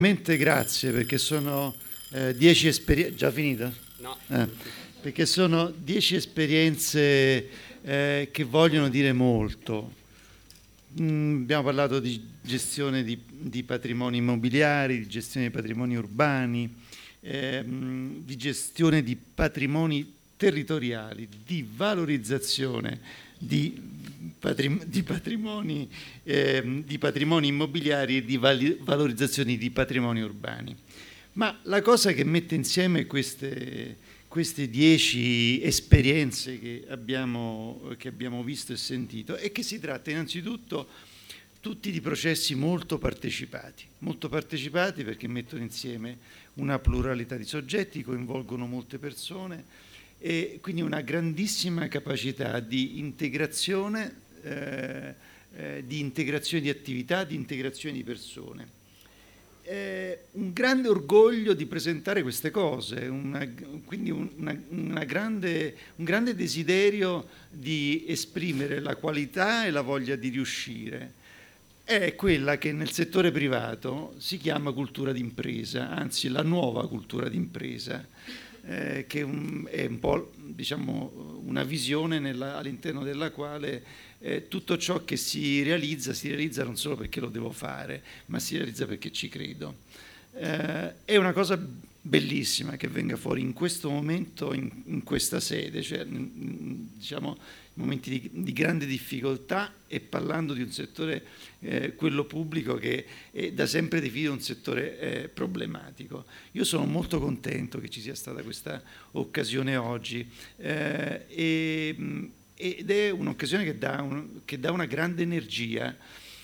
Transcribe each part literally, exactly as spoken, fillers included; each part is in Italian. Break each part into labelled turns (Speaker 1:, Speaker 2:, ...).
Speaker 1: Veramente grazie, perché sono eh, dieci esperienze. Già finito?
Speaker 2: No.
Speaker 1: Eh, perché sono dieci esperienze eh, che vogliono dire molto. Mm, abbiamo parlato di gestione di, di patrimoni immobiliari, di gestione di patrimoni urbani, ehm, di gestione di patrimoni territoriali, di valorizzazione di, patrim- di, patrimoni, ehm, di patrimoni immobiliari e di vali- valorizzazione di patrimoni urbani. Ma la cosa che mette insieme queste, queste dieci esperienze che abbiamo, che abbiamo visto e sentito è che si tratta innanzitutto tutti di processi molto partecipati, molto partecipati perché mettono insieme una pluralità di soggetti, coinvolgono molte persone e quindi una grandissima capacità di integrazione, eh, eh, di integrazione di attività, di integrazione di persone. Eh, un grande orgoglio di presentare queste cose, una, quindi una, una grande, un grande desiderio di esprimere la qualità e la voglia di riuscire. È quella che nel settore privato si chiama cultura d'impresa, anzi la nuova cultura d'impresa, eh, che un, è un po' diciamo, una visione nella, all'interno della quale eh, tutto ciò che si realizza si realizza non solo perché lo devo fare, ma si realizza perché ci credo. Eh, è una cosa bellissima che venga fuori in questo momento, in, in questa sede, cioè diciamo momenti di, di grande difficoltà e parlando di un settore, eh, quello pubblico, che è da sempre definito un settore eh, problematico. Io sono molto contento che ci sia stata questa occasione oggi eh, e, ed è un'occasione che dà, un, che dà una grande energia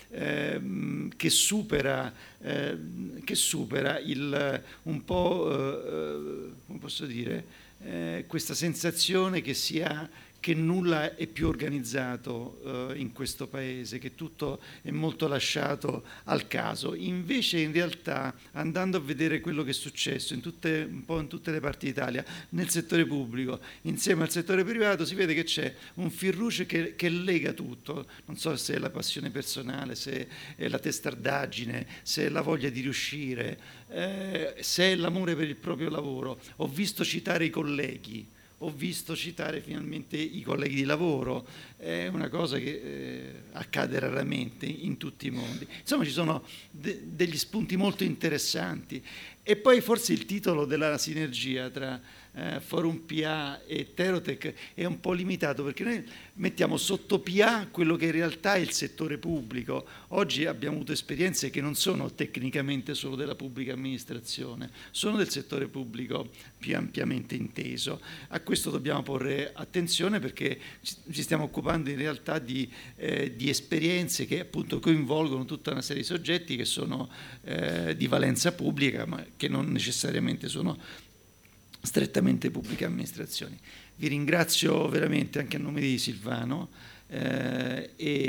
Speaker 1: eh, che supera, eh, che supera il, un po', eh, come posso dire, eh, questa sensazione che si ha che nulla è più organizzato eh, in questo paese, che tutto è molto lasciato al caso. Invece in realtà, andando a vedere quello che è successo in tutte, un po' in tutte le parti d'Italia, nel settore pubblico, insieme al settore privato, si vede che c'è un fil rouge che, che lega tutto. Non so se è la passione personale, se è la testardaggine, se è la voglia di riuscire, eh, se è l'amore per il proprio lavoro. Ho visto citare i colleghi, ho visto citare finalmente i colleghi di lavoro, è una cosa che eh, accade raramente in tutti i mondi. Insomma, ci sono de- degli spunti molto interessanti. E poi forse il titolo della sinergia tra eh, Forum P A e Terotech è un po' limitato, perché noi mettiamo sotto P A quello che in realtà è il settore pubblico. Oggi abbiamo avuto esperienze che non sono tecnicamente solo della pubblica amministrazione, sono del settore pubblico più ampiamente inteso. A questo dobbiamo porre attenzione, perché ci stiamo occupando in realtà di, eh, di esperienze che appunto coinvolgono tutta una serie di soggetti che sono eh, di valenza pubblica, ma che non necessariamente sono strettamente pubbliche amministrazioni. Vi ringrazio veramente anche a nome di Silvano eh, e